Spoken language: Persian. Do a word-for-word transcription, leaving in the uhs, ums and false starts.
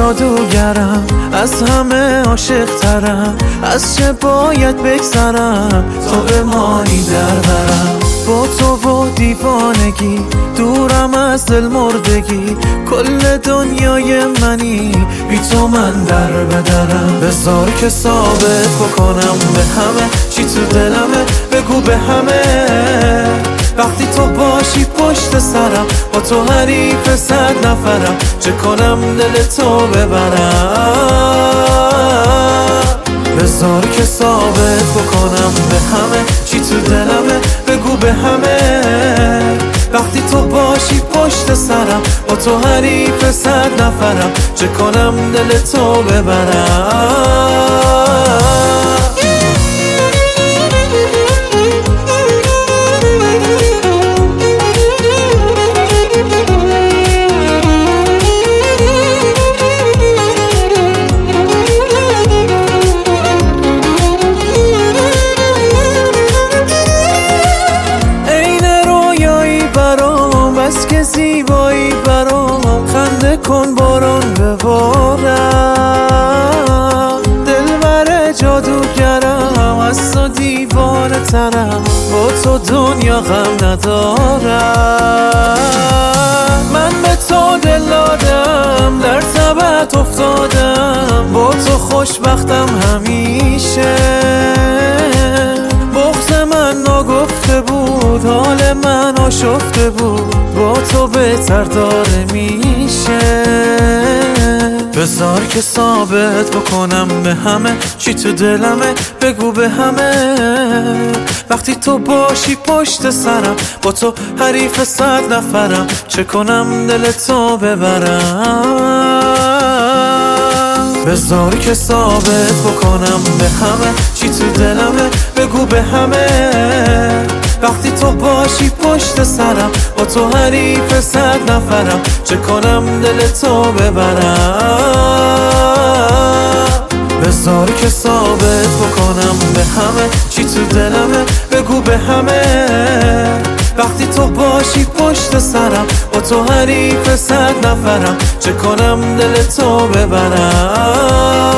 جادوگرم، از همه عاشق ترم، از چه باید بگذرم تا به مانی در برم. با تو و دیوانگی دورم از دل مردگی، کل دنیای منی بی تو من در بدرم. بذار که ثابت بکنم به همه چی تو دلمه، بگو به همه وقتی تو باشی پشت سرم، با تو حریف صد نفرم، چه کنم دل تو ببرم. بذار که ثابت بکنم به همه چی تو دلمه، بگو به همه وقتی تو باشی پشت سرم، با تو حریف صد نفرم، چه کنم دل تو ببرم. بس که زیبایی برام، خنده کن باران ببارم. دلبر جادوگرم، از تو دیوانه ترم، با تو دنیا غم ندارم. من به تو دل دادم، در تبت افتادم، با تو خوشبختم همیشه. بغض من ناگفته بود، حال من آشفته بود، با تو بهتر داره میشه. بذار که ثابت بکنم به همه چی تو دلمه، بگو به همه وقتی تو باشی پشت سرم، با تو حریف صد نفرم، چه کنم دل تو ببرم. بذار که ثابت بکنم به همه چی تو دلمه، بگو به همه وقتی تو باشی پشت سرم، با تو حریف صد نفرم، چه کنم دل تو ببرم. بذار که ثابت بکنم به همه چی تو دلمه، بگو به همه وقتی تو باشی پشت سرم، با تو حریف صد نفرم، چه کنم دل تو ببرم.